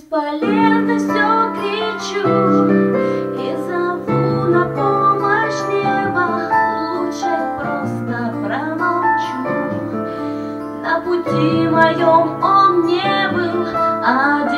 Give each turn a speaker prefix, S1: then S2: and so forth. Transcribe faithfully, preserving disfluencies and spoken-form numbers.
S1: Бесполезно все кричу и зову на помощь небо. Лучше просто промолчу. На пути моем он не был, а